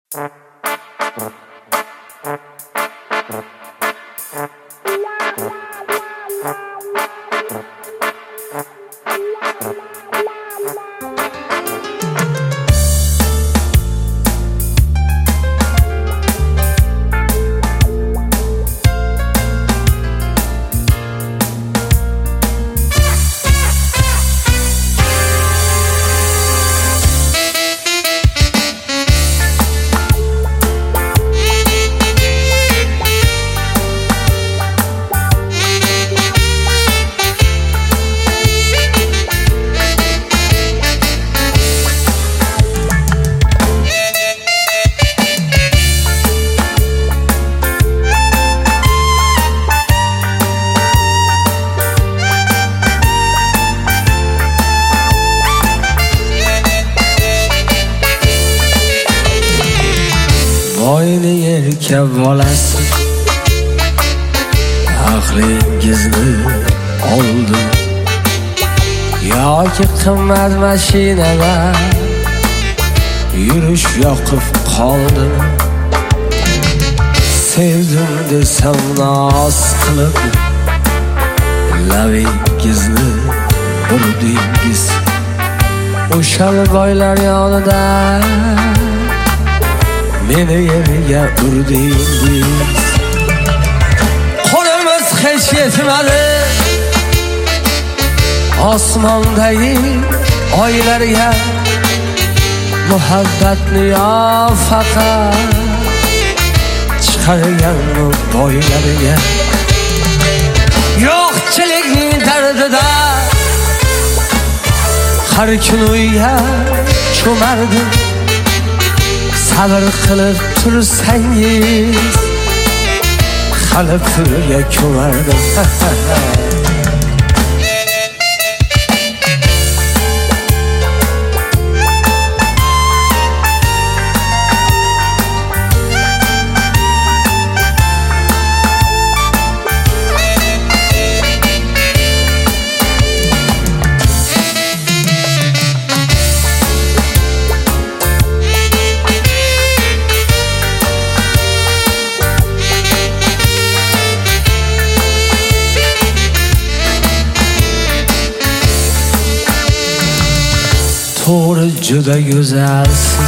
Boyni yerga bolasi aqlingizni oldi yoki qimmat mashinalar yurish yoqib qoldi. Sevdim desam noz qilib labingizni urdingiz. O'sha boylar yonida meni yerga urdingiz. Qo'limiz hech yetmadi osmondagi oylarga, muhabbatni yo faqat chiqargan boylarga. Yo'qchilikning dardida har kun uyga cho'mardim. Sabr qilib tursangiz hali pulga ko'mardim. To'g'ri juda go'zalsiz,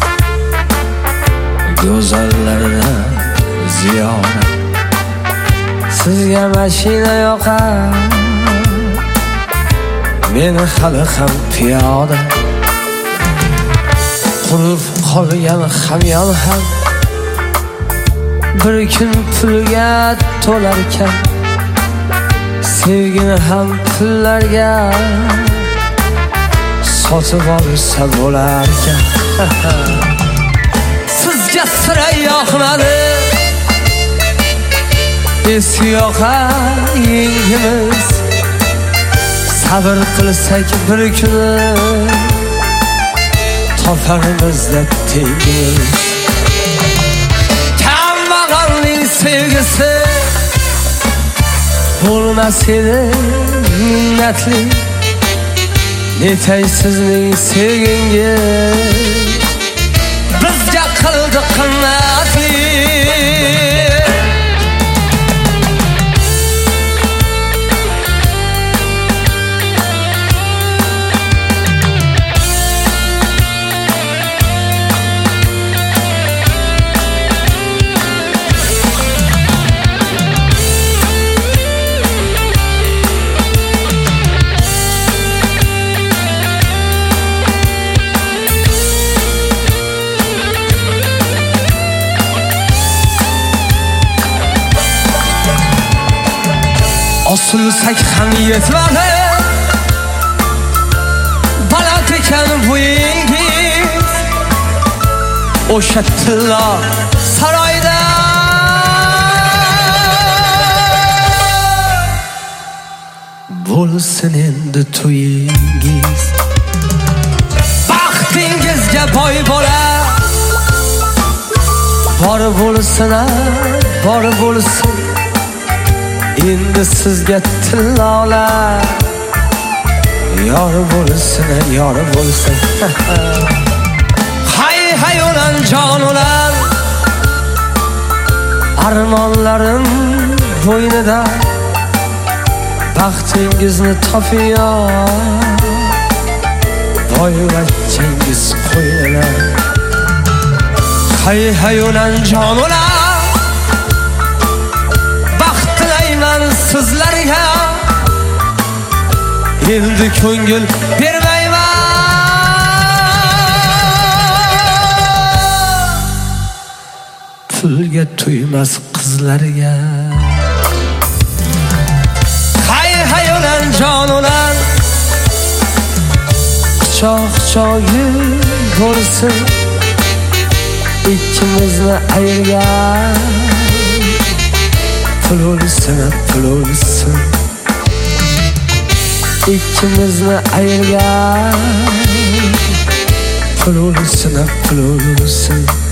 go'zallardan ziyora. Sizga mashina yoqar, meni hali ham piyoda. Qurib qolgan hamyon ham bir kun pulga to'larkan. Sevgini ham pullarga sotib olsa bo'larkan. Sizga sira yoqmadi eski yoqar yengimiz. Sabr qilsak bir kuni toparmizda tengiz. Kambag'alning sevgisi bo'lmas edi minnatli. Netay sizning sevgingiz bizga qildi qimmatli. Osilsak ham yetmadi, baland ekan bo'yingiz. O'sha tilla saroyda bo'lsin endi to'yingiz. Baxtingizga boy bola bor bo'lsin, bor bo'lsin. Endi sizga tillolar yor bo'lsin, yor bo'lsin. Hay hay olan jon olan armonlarim bo'ynida baxtingizni topiyor boyvachchangiz qo'ynida hay olan jon olan baxt tilayman sizlarga endi ko'ngil bermayman pulga to'ymas qizlarga hay olan jon olan quchoq-quchoqi bo'lsin ikkimizni ayirgan pul o'lsin ikkimizni ayirgan pul o'lsin